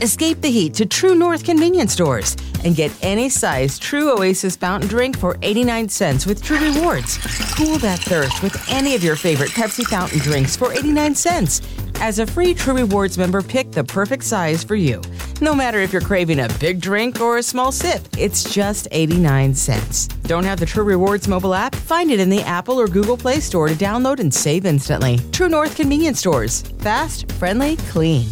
Escape the heat to True North convenience stores and get any size True Oasis fountain drink for 89 cents with True Rewards. Cool that thirst with any of your favorite Pepsi fountain drinks for 89 cents. As a free True Rewards member, pick the perfect size for you. No matter if you're craving a big drink or a small sip, it's just 89 cents. Don't have the True Rewards mobile app? Find it in the Apple or Google Play Store to download and save instantly. True North convenience stores. Fast, friendly, clean.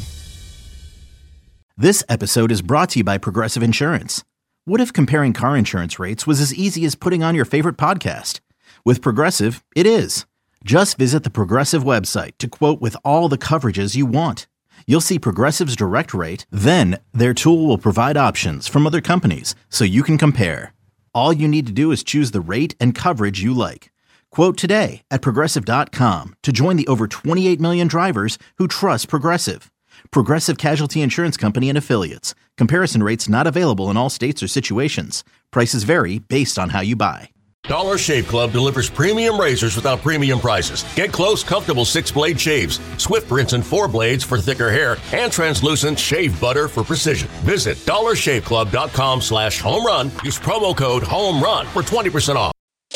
This episode is brought to you by Progressive Insurance. What if comparing car insurance rates was as easy as putting on your favorite podcast? With Progressive, it is. Just visit the Progressive website to quote with all the coverages you want. You'll see Progressive's direct rate, then their tool will provide options from other companies so you can compare. All you need to do is choose the rate and coverage you like. Quote today at Progressive.com to join the over 28 million drivers who trust Progressive. Progressive Casualty Insurance Company and Affiliates. Comparison rates not available in all states or situations. Prices vary based on how you buy. Dollar Shave Club delivers premium razors without premium prices. Get close, comfortable 6-blade shaves, Swift rinse and 4 blades for thicker hair, and translucent shave butter for precision. Visit dollarshaveclub.com/homerun. Use promo code HOMERUN for 20% off.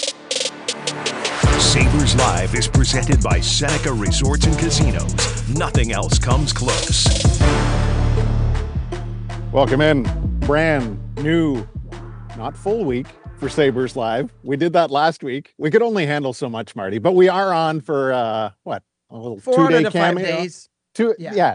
Sabres Live is presented by Seneca Resorts and Casinos. Nothing else comes close. Welcome in. Brand new, not full week for Sabres Live. We did that last week. We could only handle so much, Marty, but we are on for a little 2-day cameo. 5 days. Two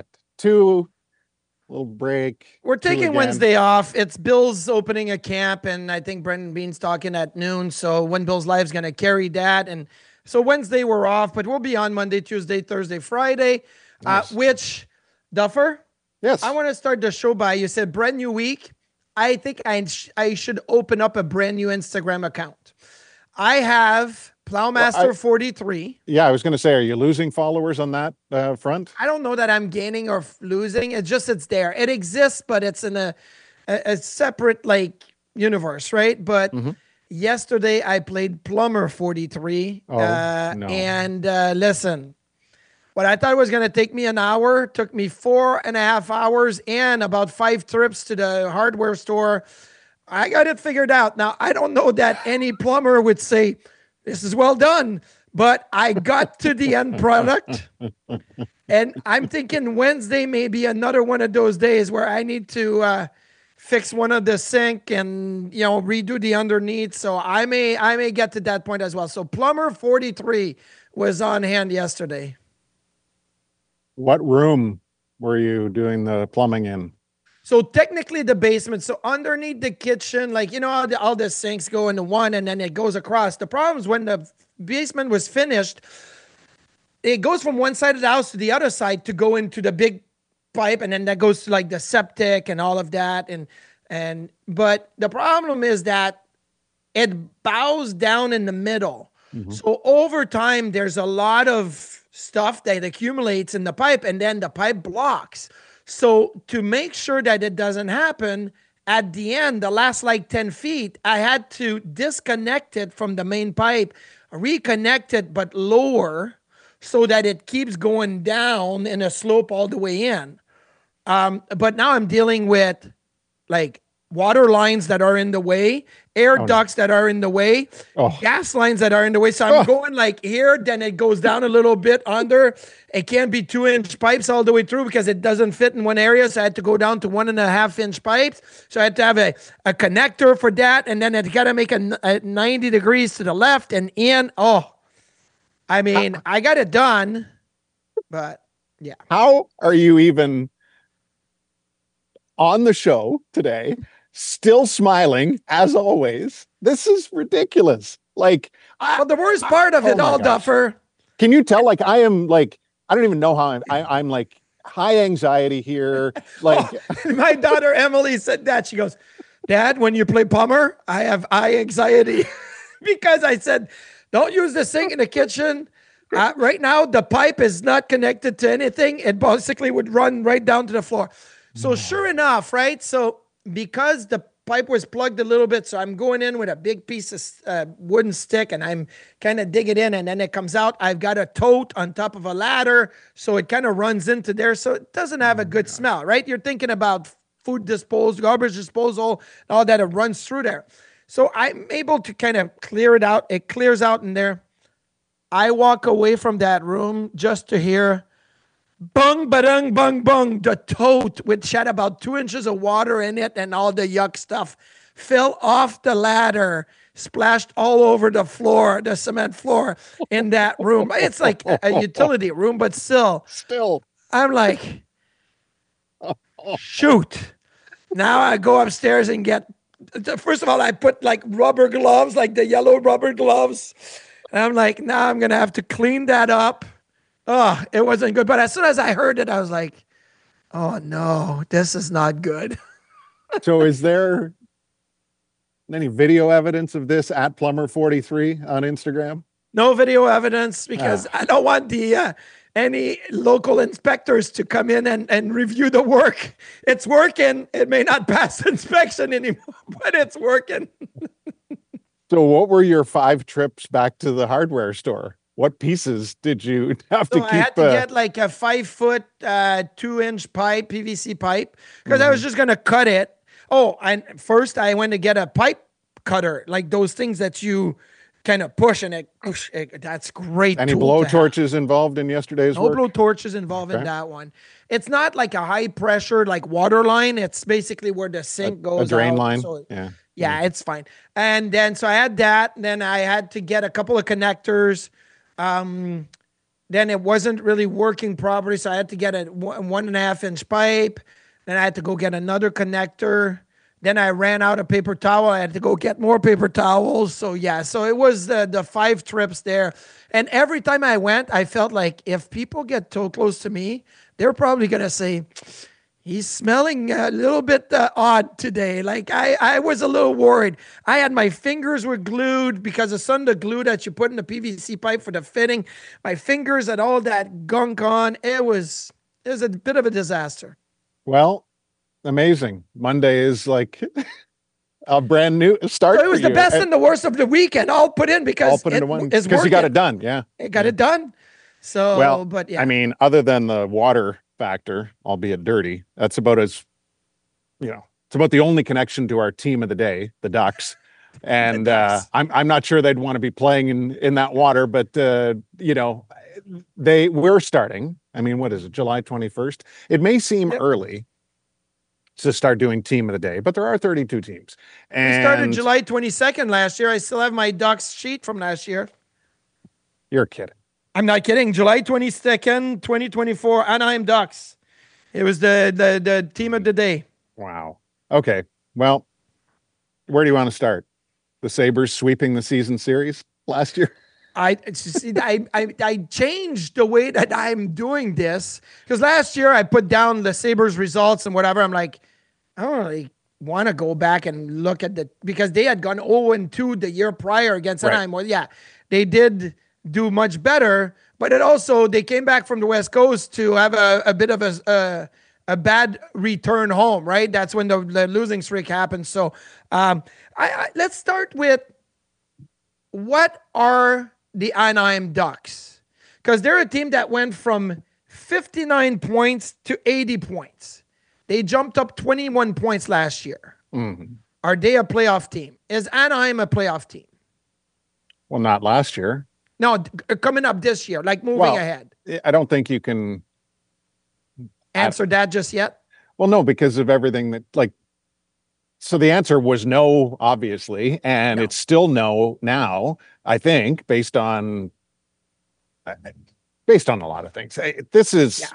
little break. We're taking Wednesday off. It's Bill's opening a camp, and I think Brendan Bean's talking at noon. So when Bill's Live's going to carry that, and so Wednesday we're off, but we'll be on Monday, Tuesday, Thursday, Friday. Nice. Which, Duffer? Yes. I want to start the show by, you said brand new week. I think I should open up a brand new Instagram account. I have Plowmaster 43. Yeah, I was going to say, are you losing followers on that front? I don't know that I'm gaining or losing. It's there. It exists, but it's in a separate universe, right? But yesterday I played Plumber 43. No. And listen, what I thought was going to take me an hour took me 4.5 hours and about 5 trips to the hardware store. I got it figured out. Now, I don't know that any plumber would say, this is well done, but I got to the end product. And I'm thinking Wednesday may be another one of those days where I need to fix one of the sink and, redo the underneath. So I may get to that point as well. So Plumber 43 was on hand yesterday. What room were you doing the plumbing in? So technically the basement. So underneath the kitchen, how all the sinks go into one and then it goes across. The problem is when the basement was finished, it goes from one side of the house to the other side to go into the big pipe, and then that goes to the septic and all of that. But the problem is that it bows down in the middle. Mm-hmm. So over time, there's a lot of stuff that accumulates in the pipe, and then the pipe blocks. So to make sure that it doesn't happen, at the end, the last 10 feet, I had to disconnect it from the main pipe, reconnect it, but lower, so that it keeps going down in a slope all the way in. But now I'm dealing with water lines that are in the way, air ducts that are in the way, gas lines that are in the way. So I'm going here, then it goes down a little bit under. It can't be 2-inch pipes all the way through because it doesn't fit in one area. So I had to go down to 1.5-inch pipes. So I had to have a connector for that. And then it got to make a 90 degrees to the left and in. I got it done, but yeah. How are you even on the show today, still smiling as always? This is ridiculous. The worst part of it all, gosh. Duffer. Can you tell? I am I don't even know how I'm high anxiety here. My daughter Emily said that. She goes, Dad, when you play plumber, I have eye anxiety because I said, don't use the sink in the kitchen. Right now, the pipe is not connected to anything. It basically would run right down to the floor. So sure enough, right? So because the pipe was plugged a little bit, so I'm going in with a big piece of wooden stick, and I'm kind of digging in, and then it comes out. I've got a tote on top of a ladder, so it kind of runs into there, so it doesn't have a good smell, right? You're thinking about food disposal, garbage disposal, all that, it runs through there. So I'm able to kind of clear it out. It clears out in there. I walk away from that room just to hear bung, ba-dung, bung, bung. The tote, which had about 2 inches of water in it and all the yuck stuff, fell off the ladder, splashed all over the floor, the cement floor in that room. It's like a utility room, but still. I'm like, shoot. Now I go upstairs and first of all, I put like rubber gloves, like the yellow rubber gloves. And I'm like, now I'm going to have to clean that up. Oh, it wasn't good. But as soon as I heard it, I was like, oh no, this is not good. So is there any video evidence of this at Plumber43 on Instagram? No video evidence, because I don't want any local inspectors to come in and review the work. It's working. It may not pass inspection anymore, but it's working. So what were your 5 trips back to the hardware store? What pieces did you have to keep? I had to get like a 5-foot, 2-inch pipe, PVC pipe, because I was just going to cut it. Oh, and first I went to get a pipe cutter, like those things that you kind of push and that's great. Any blow torches involved in yesterday's work? No blow torches involved in that one. It's not like a high pressure, like water line. It's basically where the sink goes. A drain line. So, yeah, it's fine. And then, so I had that. And then I had to get a couple of connectors. Then it wasn't really working properly. So I had to get a 1.5-inch pipe. Then I had to go get another connector. Then I ran out of paper towel. I had to go get more paper towels. So yeah, so it was the 5 trips there. And every time I went, I felt like if people get too close to me, they're probably going to say, he's smelling a little bit odd today. Like I was a little worried. I had my fingers were glued because of some of the glue that you put in the PVC pipe for the fitting. My fingers had all that gunk on. It was a bit of a disaster. Well, amazing. Monday is like a brand new start. So it was the best and the worst of the weekend all put in because you got it done. Yeah. It got it done. So, well, but yeah. I mean, other than the water factor, albeit dirty, that's about it's about the only connection to our team of the day, the Ducks. And I'm not sure they'd want to be playing in that water, but we're starting. I mean, what is it? July 21st. It may seem early to start doing team of the day, but there are 32 teams. And we started July 22nd last year. I still have my Ducks sheet from last year. You're kidding. I'm not kidding. July 22nd, 2024, Anaheim Ducks. It was the team of the day. Wow. Okay. Well, where do you want to start? The Sabres sweeping the season series last year? I changed the way that I'm doing this because last year I put down the Sabres results and whatever. I'm like, I don't really want to go back and look at because they had gone 0-2 the year prior against Anaheim. Well, yeah, they did do much better, but they came back from the West Coast to have a bit of a bad return home, right? That's when the losing streak happened. So let's start with what are the Anaheim Ducks? Because they're a team that went from 59 points to 80 points. They jumped up 21 points last year. Mm-hmm. Are they a playoff team? Is Anaheim a playoff team? Well, not last year. No, coming up this year, like moving ahead. I don't think you can answer that just yet. Well, no, because of everything that so the answer was no, obviously, and it's still no now, I think, based on a lot of things. This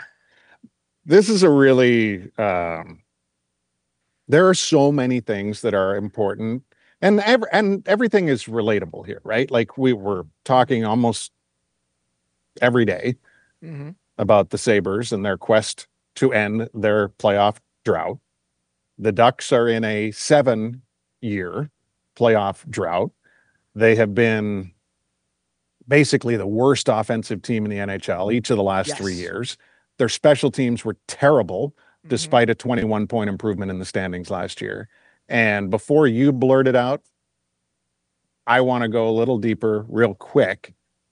is a really, there are so many things that are important and everything is relatable here, right? Like we were talking almost every day about the Sabres and their quest to end their playoff drought. The Ducks are in a 7-year playoff drought. They have been basically the worst offensive team in the NHL each of the last 3 years. Their special teams were terrible despite a 21-point improvement in the standings last year. And before you blurt it out, I want to go a little deeper real quick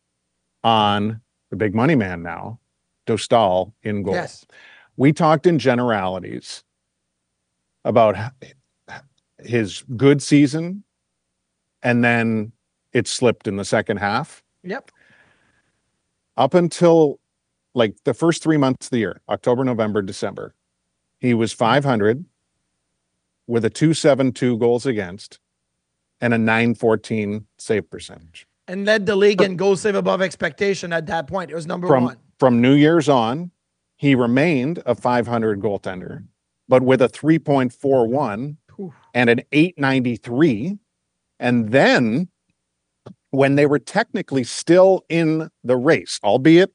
on the big money man now, Dostal in goal. Yes. We talked in generalities about his good season, and then it slipped in the second half. Yep. Up until like the first 3 months of the year, October, November, December, he was 500 with a 2.72 goals against and a 9.14 save percentage. And led the league in goal save above expectation at that point. It was number one. From New Year's on, he remained a 500 goaltender, but with a 3.41 and an 893. And then when they were technically still in the race, albeit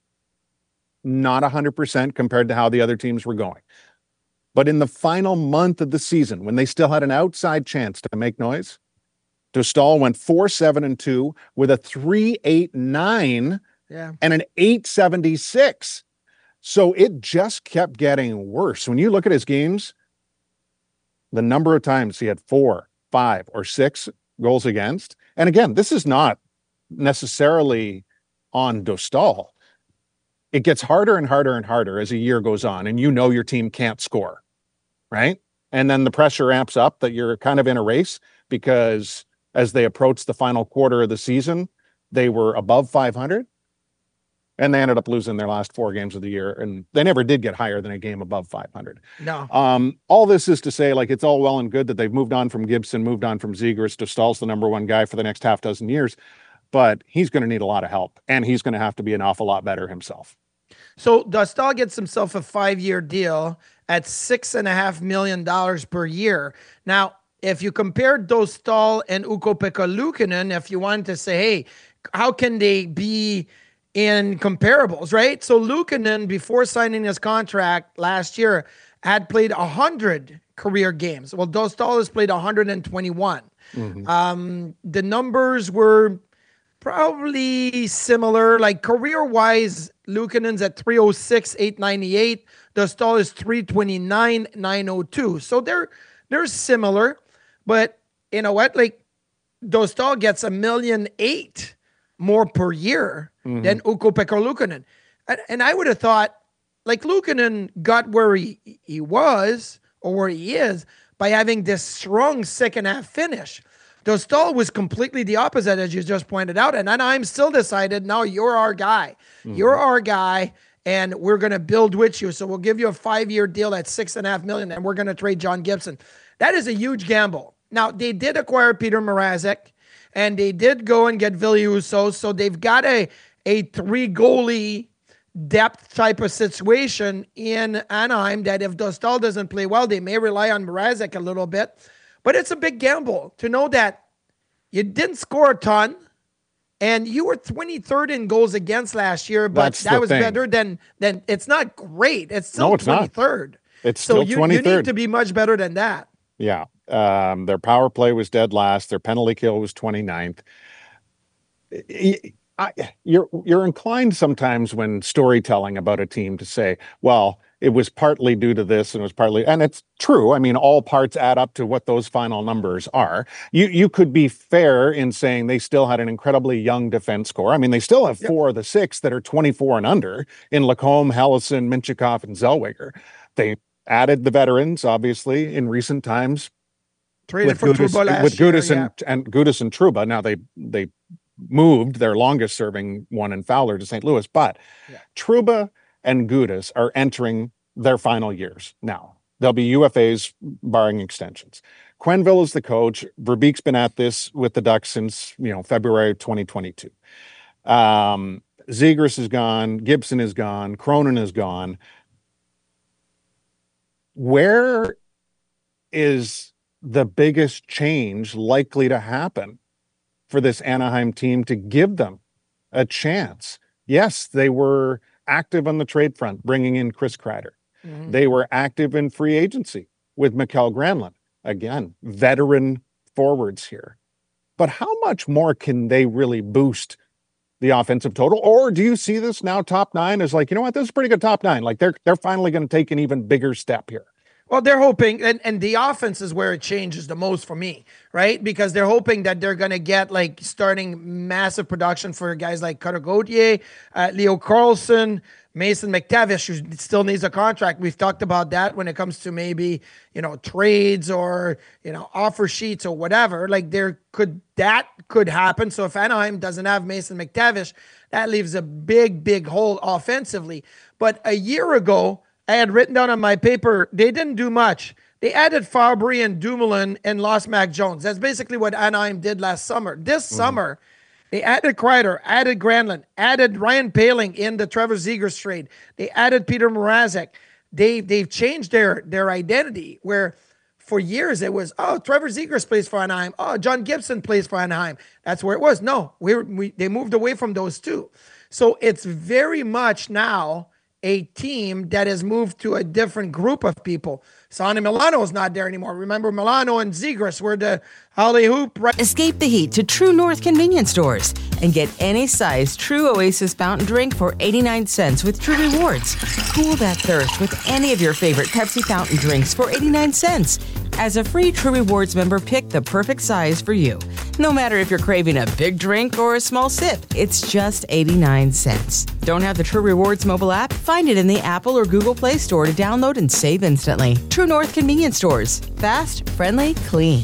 not 100% compared to how the other teams were going, but in the final month of the season, when they still had an outside chance to make noise, Dostal went 4-7-2 with a 3.89 and an 8.76. So it just kept getting worse. When you look at his games, the number of times he had 4, 5, or 6 goals against. And again, this is not necessarily on Dostal. It gets harder and harder and harder as a year goes on, and you know your team can't score, right? And then the pressure amps up that you're kind of in a race, because as they approached the final quarter of the season, they were above 500. And they ended up losing their last 4 games of the year, and they never did get higher than a game above 500. No. All this is to say, like, it's all well and good that they've moved on from Gibson, moved on from Zegras. Dostal's the number one guy for the next half dozen years, but he's going to need a lot of help, and he's going to have to be an awful lot better himself. So Dostal gets himself a 5-year deal at $6.5 million per year. Now, if you compare Dostal and Ukko-Pekka Luukkonen, if you wanted to say, hey, how can they be in comparables, right? So Luukkonen, before signing his contract last year, had played 100 career games. Well, Dostal has played 121. The numbers were probably similar. Like career-wise, Luukkonen's at 306, 898. Dostal is 329, 902. So they're similar, but you know what? Like Dostal gets $1.8 million more per year than Ukko-Pekka Luukkonen. And I would have thought, like, Luukkonen got where he was, or where he is, by having this strong second half finish. Dostal was completely the opposite, as you just pointed out. And I'm still decided, no, you're our guy. You're our guy, and we're going to build with you. So we'll give you a 5-year deal at $6.5 million, and we're going to trade John Gibson. That is a huge gamble. Now, they did acquire Peter Mrazek, and they did go and get Ville Husso, so they've got a 3-goalie depth type of situation in Anaheim that if Dostal doesn't play well, they may rely on Mrazek a little bit. But it's a big gamble to know that you didn't score a ton, and you were 23rd in goals against last year, but that was better than it's not great. It's still 23rd. It's still 23rd. You need to be much better than that. Yeah. Their power play was dead last. Their penalty kill was 29th. You're inclined sometimes when storytelling about a team to say, well, it was partly due to this and it was partly, and it's true. I mean, all parts add up to what those final numbers are. You could be fair in saying they still had an incredibly young defense core. I mean, they still have 4 of the 6 that are 24 and under in Lacombe, Helleson, Minchikov, and Zellweger. They added the veterans, obviously, in recent times. Traded for Trouba last year, and Gudas and Trouba. Now they moved their longest serving one in Fowler to St. Louis, but Trouba and Gudas are entering their final years now. They'll be UFAs barring extensions. Quenneville is the coach. Verbeek's been at this with the Ducks since February of 2022. Zegras is gone. Gibson is gone. Cronin is gone. Where is the biggest change likely to happen for this Anaheim team to give them a chance? Yes, they were active on the trade front, bringing in Chris Kreider. They were active in free agency with Mikael Granlund. Again, veteran forwards here. But how much more can they really boost the offensive total? Or do you see this now top 9 as like, you know what, this is a pretty good top 9. Like they're finally going to take an even bigger step here. Well, they're hoping, and the offense is where it changes the most for me, right? Because they're hoping that they're going to get like starting massive production for guys like Cutter Gauthier, Leo Carlsson, Mason McTavish, who still needs a contract. We've talked about that when it comes to maybe, trades or, offer sheets or whatever. Like that could happen. So if Anaheim doesn't have Mason McTavish, that leaves a big, big hole offensively. But a year ago, I had written down on my paper, they didn't do much. They added Fabry and Dumoulin and lost Mac Jones. That's basically what Anaheim did last summer. This summer, they added Kreider, added Granlund, added Ryan Poehling in the Trevor Zegras trade. They added Peter Mrazek. They've changed their identity, where for years it was, Trevor Zegras plays for Anaheim. Oh, John Gibson plays for Anaheim. That's where it was. No, they moved away from those two. So it's very much now a team that has moved to a different group of people. Sonny Milano is not there anymore. Remember, Milano and Zegras were the Holly Hoop. Escape the heat to True North convenience stores and get any size True Oasis fountain drink for 89 cents with True Rewards. Cool that thirst with any of your favorite Pepsi fountain drinks for 89 cents. As a free True Rewards member, pick the perfect size for you. No matter if you're craving a big drink or a small sip, it's just 89 cents. Don't have the True Rewards mobile app? Find it in the Apple or Google Play Store to download and save instantly. True North convenience stores. Fast, friendly, clean.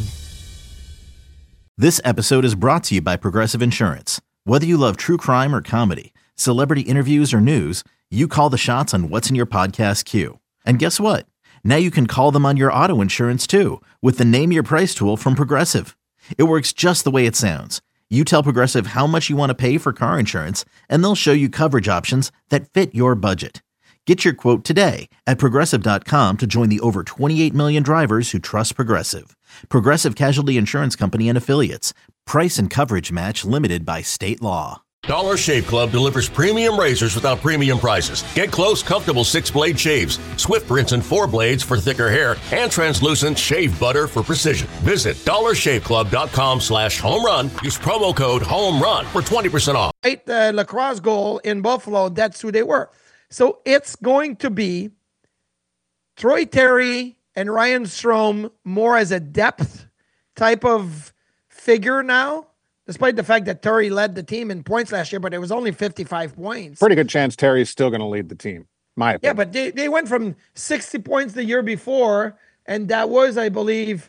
This episode is brought to you by Progressive Insurance. Whether you love true crime or comedy, celebrity interviews or news, you call the shots on what's in your podcast queue. And guess what? Now you can call them on your auto insurance too with the Name Your Price tool from Progressive. It works just the way it sounds. You tell Progressive how much you want to pay for car insurance, and they'll show you coverage options that fit your budget. Get your quote today at Progressive.com to join the over 28 million drivers who trust Progressive. Progressive Casualty Insurance Company and Affiliates. Price and coverage match limited by state law. Dollar Shave Club delivers premium razors without premium prices. Get close, comfortable 6-blade shaves, Swift Rinse and 4 blades for thicker hair, and translucent shave butter for precision. Visit dollarshaveclub.com/home run. Use promo code HOME RUN for 20% off. Right, the lacrosse goal in Buffalo, that's who they were. So it's going to be Troy Terry and Ryan Strome more as a depth type of figure now, despite the fact that Terry led the team in points last year, but it was only 55 points. Pretty good chance Terry's still going to lead the team, my opinion. Yeah, but they went from 60 points the year before, and that was, I believe,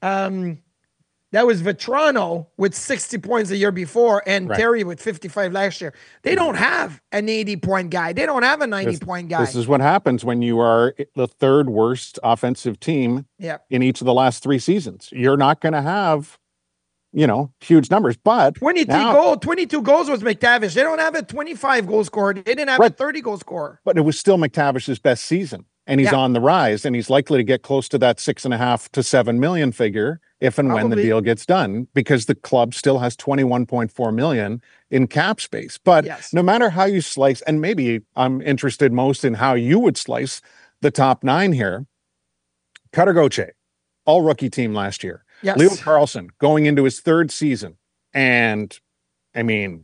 that was Vetrano with 60 points the year before and Terry with 55 last year. They don't have an 80-point guy. They don't have a 90-point guy. This is what happens when you are the third worst offensive team in each of the last 3 seasons. You're not going to have, huge numbers. But 22 goals was McTavish. They don't have a 25-goal scorer. They didn't have a 30-goal scorer. But it was still McTavish's best season. And he's on the rise, and he's likely to get close to that 6.5 to 7 million figure if and when the deal gets done, because the club still has 21.4 million in cap space. But no matter how you slice, and maybe I'm interested most in how you would slice the top 9 here. Cutter Gauthier, all rookie team last year. Yes. Leo Carlsson going into his 3rd season. And I mean,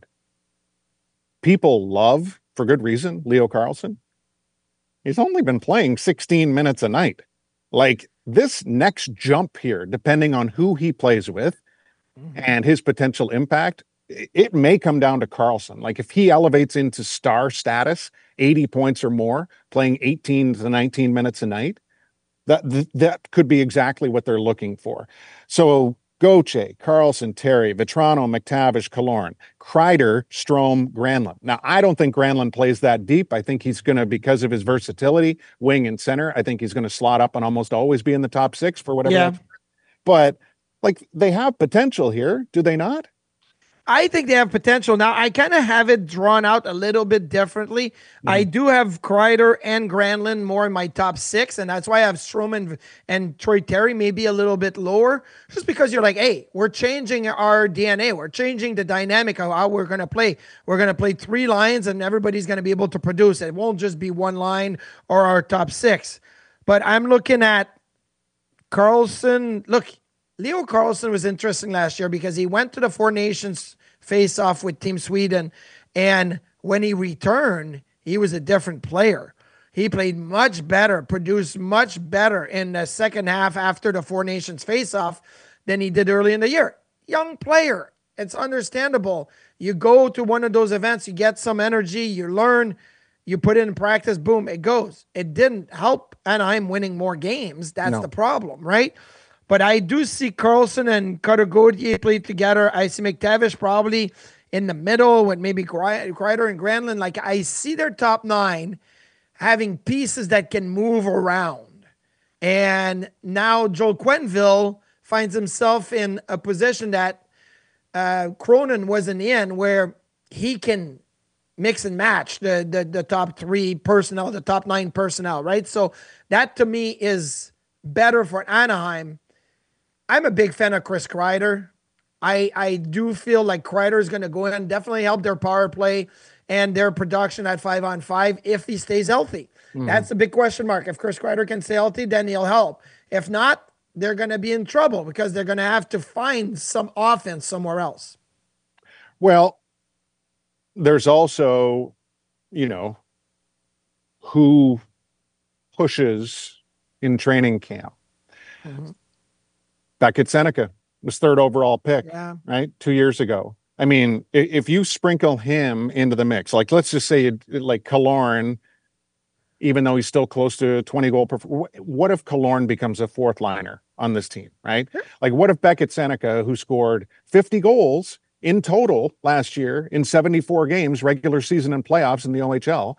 people love, for good reason, Leo Carlsson. He's only been playing 16 minutes a night. Like, this next jump here, depending on who he plays with and his potential impact, it may come down to Carlsson. Like, if he elevates into star status, 80 points or more, playing 18 to 19 minutes a night, that could be exactly what they're looking for. So Gauthier, Carlsson, Terry, Vetrano, McTavish, Killorn, Kreider, Strome, Granlund. Now, I don't think Granlund plays that deep. I think he's going to, because of his versatility, wing and center, I think he's going to slot up and almost always be in the top 6 for whatever. Yeah. But, like, they have potential here, do they not? I think they have potential. Now, I kind of have it drawn out a little bit differently. I do have Kreider and Granlund more in my top 6, and that's why I have Strome and Troy Terry maybe a little bit lower, just because you're like, hey, we're changing our DNA. We're changing the dynamic of how we're going to play. We're going to play 3 lines, and everybody's going to be able to produce. It won't just be 1 line or our top 6. But I'm looking at Carlsson. Look, Leo Carlsson was interesting last year because he went to the 4 Nations face-off with Team Sweden, and when he returned, he was a different player. He played much better, produced much better in the second half after the Four Nations face-off than he did early in the year. Young player. It's understandable. You go to one of those events, you get some energy, you learn, you put it in practice, boom, it goes. It didn't help Anaheim winning more games. That's the problem, right? But I do see Karlsson and Cutter Gauthier play together. I see McTavish probably in the middle with maybe Kreider and Granlund. Like, I see their top 9 having pieces that can move around. And now Joel Quenneville finds himself in a position that Cronin wasn't in, where he can mix and match the top 3 personnel, the top 9 personnel, right? So that to me is better for Anaheim. I'm a big fan of Chris Kreider. I do feel like Kreider is going to go in and definitely help their power play and their production at 5-on-5 if he stays healthy. That's a big question mark. If Chris Kreider can stay healthy, then he'll help. If not, they're going to be in trouble because they're going to have to find some offense somewhere else. Well, there's also, who pushes in training camp. Beckett Seneca was 3rd overall pick, right? 2 years ago. I mean, if you sprinkle him into the mix, like let's just say like Killorn, even though he's still close to 20 goal per, what if Killorn becomes a 4th liner on this team, right? Like what if Beckett Seneca, who scored 50 goals in total last year in 74 games, regular season and playoffs in the OHL,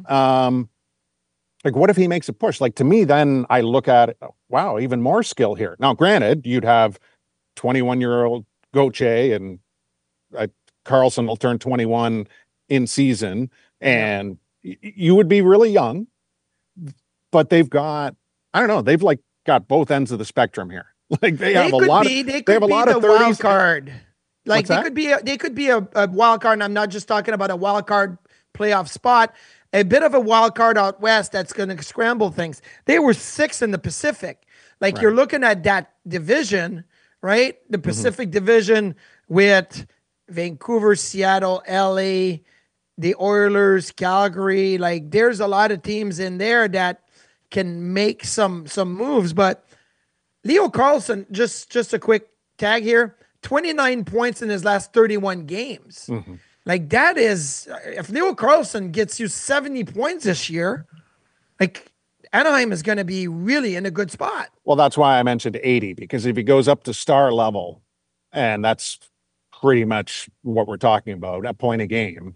like what if he makes a push? Like to me, then I look at it, wow, even more skill here. Now, granted, you'd have 21-year-old Gauthier and Karlsson will turn 21 in season, and you would be really young, but they've got, I don't know, they've like got both ends of the spectrum here. Like they have a lot of 30s. Wild card. Like they could be a wild card, and I'm not just talking about a wild card playoff spot, a bit of a wild card out west that's going to scramble things. They were 6th in the Pacific. Like you're looking at that division, right? The Pacific Division with Vancouver, Seattle, LA, the Oilers, Calgary. Like there's a lot of teams in there that can make some moves. But Leo Carlsson, just a quick tag here, 29 points in his last 31 games. Like that is, if Leo Carlsson gets you 70 points this year, like Anaheim is going to be really in a good spot. Well, that's why I mentioned 80, because if he goes up to star level, and that's pretty much what we're talking about, a point a game.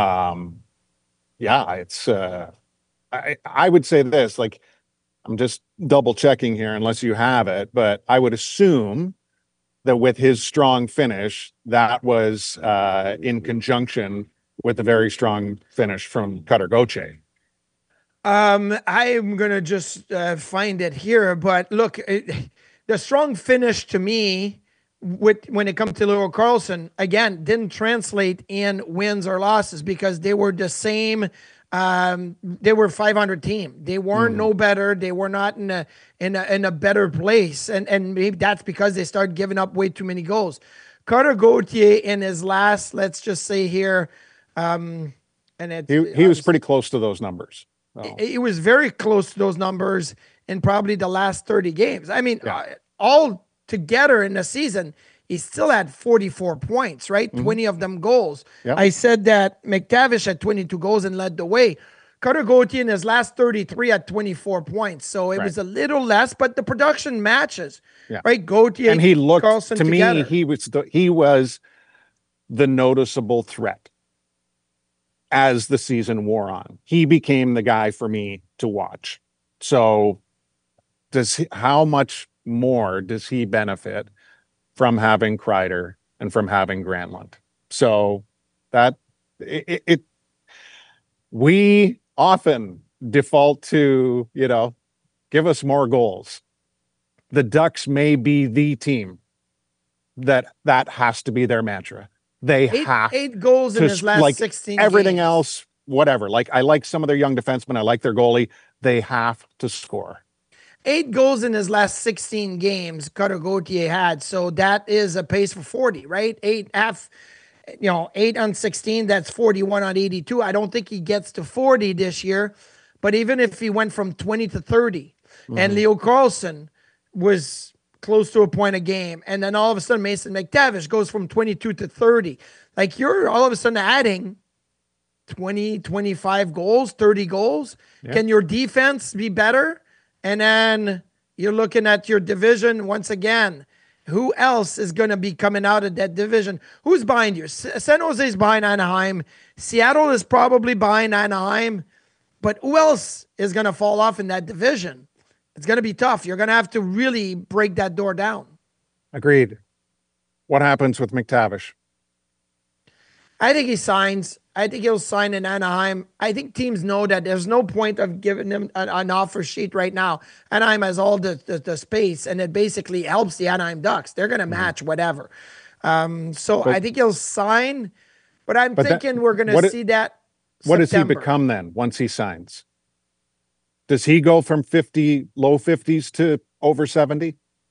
It's I would say this, like I'm just double checking here unless you have it, but I would assume that with his strong finish, that was in conjunction with a very strong finish from Cutter Gauthier. I'm going to just find it here, but look, the strong finish to me when it comes to Leo Carlsson, again, didn't translate in wins or losses because they were the same. They were 500 team. They weren't no better. They were not in a better place. And maybe that's because they started giving up way too many goals. Cutter Gauthier in his last, let's just say here, and he was pretty close to those numbers. He was very close to those numbers in probably the last 30 games. I mean, all together in the season, he still had 44 points, right? 20 of them goals. Yep. I said that McTavish had 22 goals and led the way. Cutter Gauthier in his last 33 had 24 points. So it was a little less, but the production matches, right? Gauthier and he looked, Carlsson to together. me, he was the noticeable threat as the season wore on. He became the guy for me to watch. So how much more does he benefit from having Kreider and from having Granlund? So that we often default to, give us more goals. The Ducks may be the team that has to be their mantra. They have 8 goals in his last 16 everything games. else, whatever. Like I like some of their young defensemen. I like their goalie. They have to score. 8 goals in his last 16 games, Cutter Gauthier had. So that is a pace for 40, right? 8 on 16, that's 41 on 82. I don't think he gets to 40 this year, But even if he went from 20 to 30 and Leo Carlsson was close to a point a game, and then all of a sudden Mason McTavish goes from 22 to 30, like you're all of a sudden adding 20, 25 goals, 30 goals. Yeah. Can your defense be better? And then you're looking at your division once again. Who else is going to be coming out of that division? Who's behind you? San Jose's behind Anaheim. Seattle is probably behind Anaheim. But who else is going to fall off in that division? It's going to be tough. You're going to have to really break that door down. Agreed. What happens with McTavish? I think he signs. I think he'll sign in Anaheim. I think teams know that there's no point of giving him an offer sheet right now. Anaheim has all the space, and it basically helps the Anaheim Ducks. They're going to match whatever. I think he'll sign, but I'm thinking we're going to see that What September. Does he become then once he signs? Does he go from low 50s to over 70?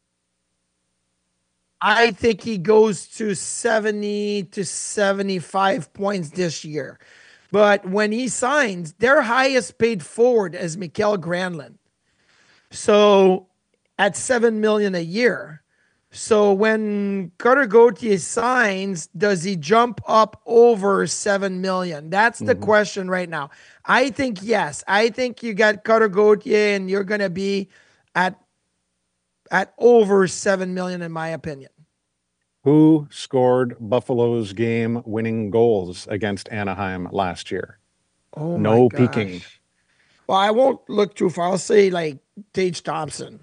I think he goes to 70 to 75 points this year. But when he signs, their highest paid forward is Mikael Granlund. So at $7 million a year. So when Carter Gauthier signs, does he jump up over $7 million? That's the question right now. I think yes. I think you got Carter Gauthier and you're going to be at over $7 million in my opinion. Who scored Buffalo's game-winning goals against Anaheim last year? Oh, no my gosh. peeking. Well, I won't look too far. I'll say like Tage Thompson.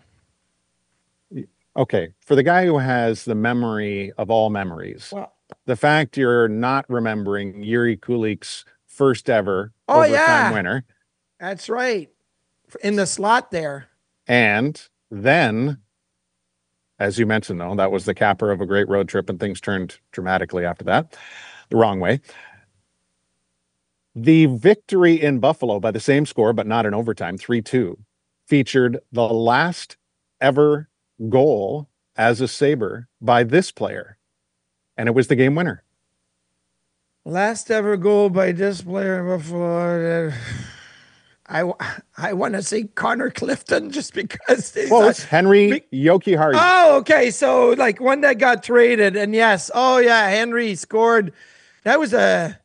Okay, for the guy who has the memory of all memories, the fact you're not remembering Yuri Kulik's first ever overtime winner. That's right. In the slot there. And then, as you mentioned, though, that was the capper of a great road trip, and things turned dramatically after that, the wrong way. The victory in Buffalo by the same score, but not in overtime, 3-2, featured the last ever goal as a Sabre by this player, and it was the game winner. Last ever goal by this player in Buffalo. I want to say Connor Clifton just because it's Henry Jokiharju. Oh, okay. So like one that got traded, and yes. Oh yeah, Henry scored. That was that's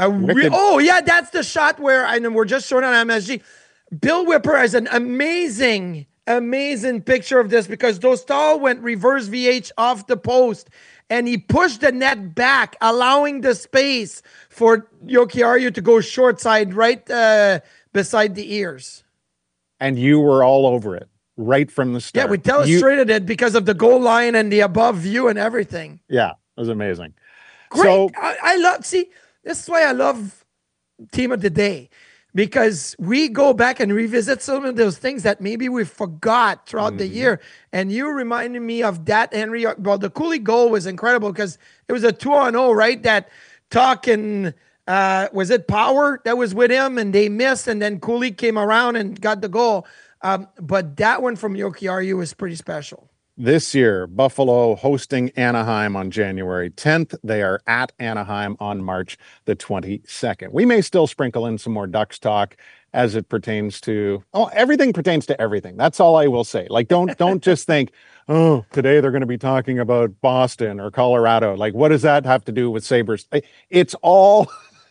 the shot where we're just showing on MSG. Bill Whipper has an amazing picture of this because Dostal went reverse VH off the post and he pushed the net back, allowing the space for Jokiharju to go short side right beside the ears. And you were all over it right from the start. Yeah, we illustrated it because of the goal line and the above view and everything. Yeah, it was amazing. Great. So, I love, this is why I love Team of the Day. Because we go back and revisit some of those things that maybe we forgot throughout the year. And you reminded me of that, Henry. Well, the Cooley goal was incredible because it was a 2-on-0, right? That Tuck and, was it Power that was with him? And they missed. And then Cooley came around and got the goal. But that one from Jokiharju was pretty special. This year, Buffalo hosting Anaheim on January 10th. They are at Anaheim on March the 22nd. We may still sprinkle in some more Ducks talk as it pertains to, everything pertains to everything. That's all I will say. Like, don't just think, today they're going to be talking about Boston or Colorado. Like, what does that have to do with Sabres? It's all...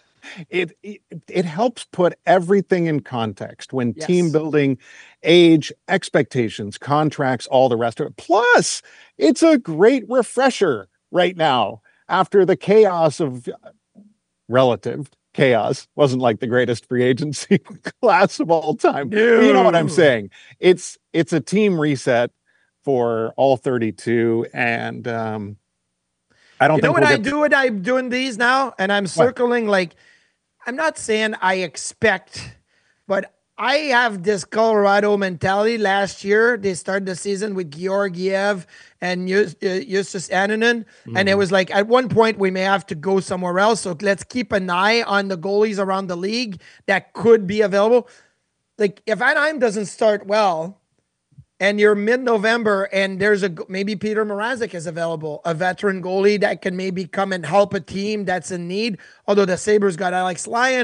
It helps put everything in context when team building, age, expectations, contracts, all the rest of it. Plus, it's a great refresher right now after the chaos of relative chaos. Wasn't like the greatest free agency class of all time. No. You know what I'm saying? It's a team reset for all 32, and I don't think what I do when I'm doing these now, and I'm circling like. I'm not saying I expect, but I have this Colorado mentality. Last year, they started the season with Georgiev and Justus Annunen. And it was like, at one point, we may have to go somewhere else. So let's keep an eye on the goalies around the league that could be available. Like, if Anaheim doesn't start well, and you're mid-November, and there's maybe Peter Mrazek is available, a veteran goalie that can maybe come and help a team that's in need. Although the Sabres got Alex Lyon,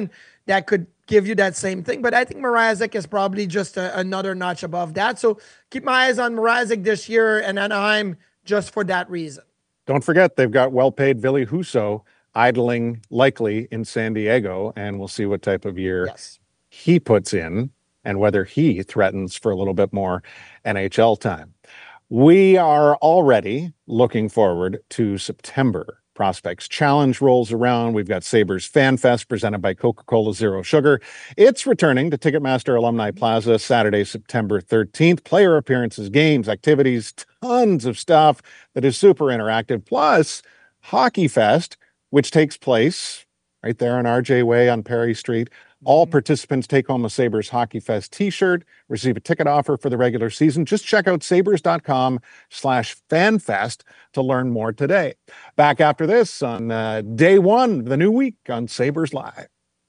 that could give you that same thing. But I think Mrazek is probably just another notch above that. So keep my eyes on Mrazek this year and Anaheim just for that reason. Don't forget, they've got well-paid Ville Husso idling likely in San Diego, and we'll see what type of year he puts in and whether he threatens for a little bit more NHL time. We are already looking forward to September. Prospects Challenge rolls around. We've got Sabres Fan Fest presented by Coca-Cola Zero Sugar. It's returning to Ticketmaster Alumni Plaza Saturday, September 13th. Player appearances, games, activities, tons of stuff that is super interactive. Plus, Hockey Fest, which takes place right there on RJ Way on Perry Street. All participants take home a Sabres Hockey Fest t-shirt, receive a ticket offer for the regular season. Just check out sabres.com/fanfest to learn more today. Back after this on day one of the new week on Sabres Live.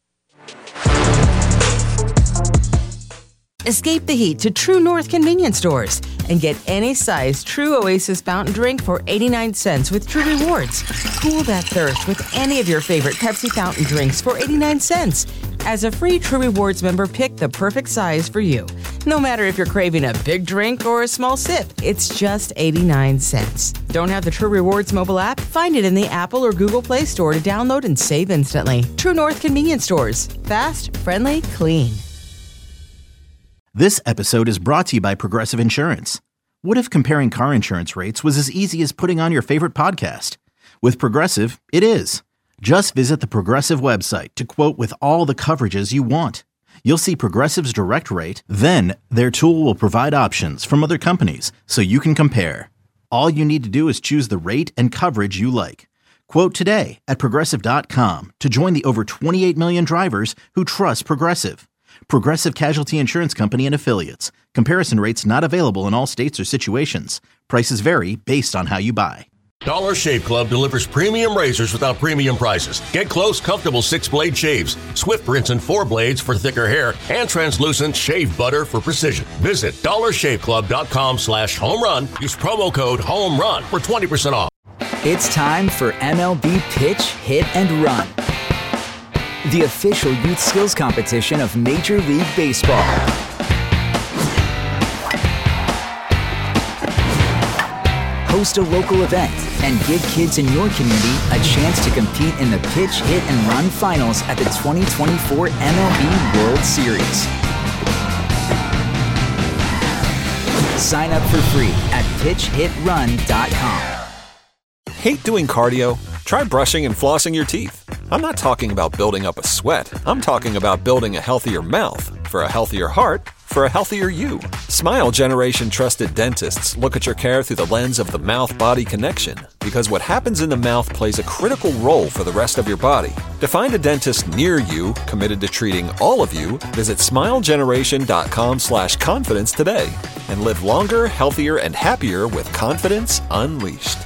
Escape the heat to True North convenience stores and get any size True Oasis fountain drink for 89 cents with True Rewards. Cool that thirst with any of your favorite Pepsi fountain drinks for 89 cents. As a free True Rewards member, pick the perfect size for you. No matter if you're craving a big drink or a small sip, it's just 89 cents. Don't have the True Rewards mobile app? Find it in the Apple or Google Play Store to download and save instantly. True North convenience stores. Fast, friendly, clean. This episode is brought to you by Progressive Insurance. What if comparing car insurance rates was as easy as putting on your favorite podcast? With Progressive, it is. Just visit the Progressive website to quote with all the coverages you want. You'll see Progressive's direct rate, then their tool will provide options from other companies so you can compare. All you need to do is choose the rate and coverage you like. Quote today at Progressive.com to join the over 28 million drivers who trust Progressive. Progressive Casualty Insurance Company and Affiliates. Comparison rates not available in all states or situations. Prices vary based on how you buy. Dollar Shave Club delivers premium razors without premium prices. Get close, comfortable 6-blade shaves, Swift rinse and 4 blades for thicker hair, and translucent shave butter for precision. Visit dollarshaveclub.com/home run. Use promo code HOMERUN for 20% off. It's time for MLB Pitch, Hit, and Run, the official youth skills competition of Major League Baseball. Host a local event and give kids in your community a chance to compete in the Pitch, Hit, and Run finals at the 2024 MLB World Series. Sign up for free at pitchhitrun.com. Hate doing cardio? Try brushing and flossing your teeth. I'm not talking about building up a sweat. I'm talking about building a healthier mouth for a healthier heart for a healthier you. Smile Generation trusted dentists look at your care through the lens of the mouth-body connection, because what happens in the mouth plays a critical role for the rest of your body. To find a dentist near you committed to treating all of you, visit smilegeneration.com/confidence today and live longer, healthier, and happier with confidence unleashed.